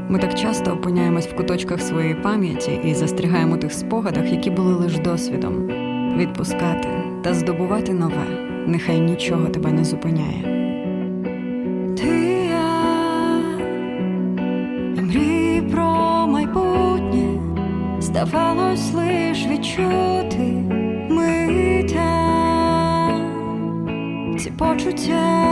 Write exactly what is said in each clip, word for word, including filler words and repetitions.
Ми так часто опиняємось в куточках своєї пам'яті і застрягаємо у тих спогадах, які були лише досвідом. Відпускати та здобувати нове, нехай нічого тебе не зупиняє. Ти я, і мрій про майбутнє, здавалось лиш відчути миття. Ці почуття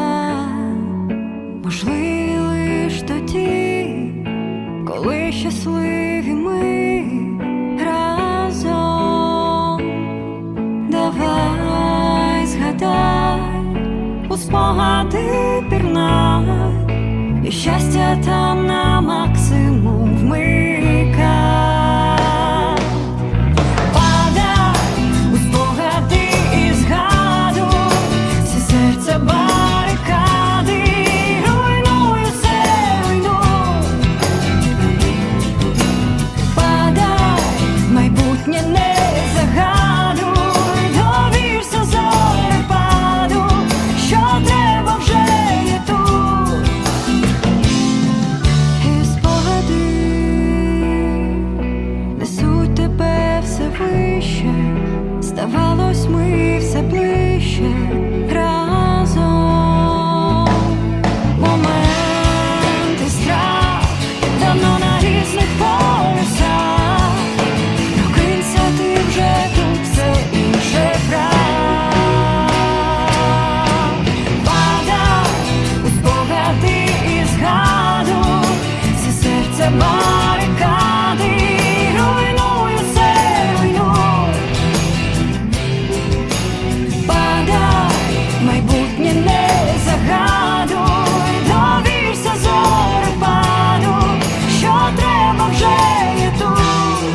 можливі лиш тоді, коли щасливі ми разом. Давай згадай, у спогади пірнай, і щастя там на максимум вмикай. Падай у спогади і згадуй всі серця барикади, руйнуй усе, руйнуй. Падай, майбутнє не загадуй, довірся зорепаду, що треба вже є тут. І спогади несуть тебе все вище, здавалось, ми все ближче разом. Моменти страх давно на різних полюсах. Прокинься, ти вже тут, все інше прав. Падай у спогади і згадуй всі серця барикади, руйнуй усе, руйнуй. Падай, майбутнє не загадуй, довірся зорепаду, що треба вже є тут.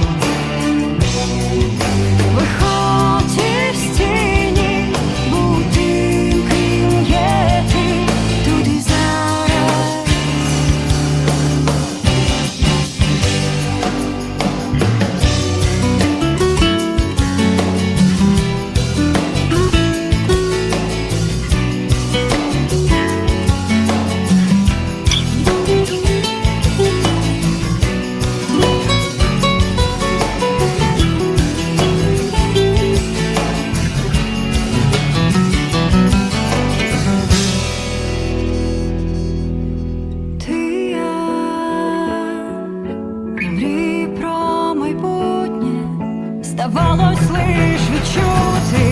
Виходь із тіні, будинки є ти, тут і зараз. Ти я, і мрій про майбутнє, здавалось лиш відчути